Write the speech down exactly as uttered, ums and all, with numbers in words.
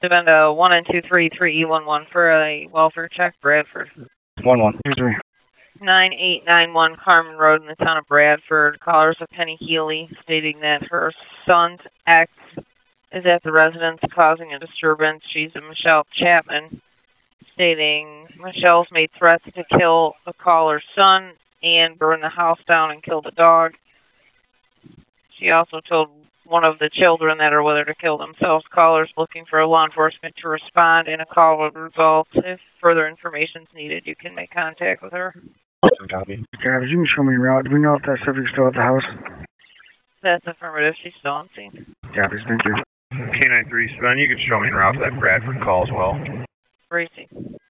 Depend uh one and two three three E one one for a welfare check, Bradford. One one two three. Nine eight nine one Carmen Road in the town of Bradford. Callers of Penny Healy stating that her son's ex is at the residence causing a disturbance. She's a Michelle Chapman, stating Michelle's made threats to kill the caller's son and burn the house down and kill the dog. She also told one of the children that are with her to kill themselves. Callers looking for law enforcement to respond, and a call will result. If further information is needed, you can make contact with her. Copy. Travis, you can show me around. Do we know if that subject's still at the house? That's affirmative. She's still on scene. Copy, thank you. K nine three seven, you can show me around for that Bradford call as well. Racy.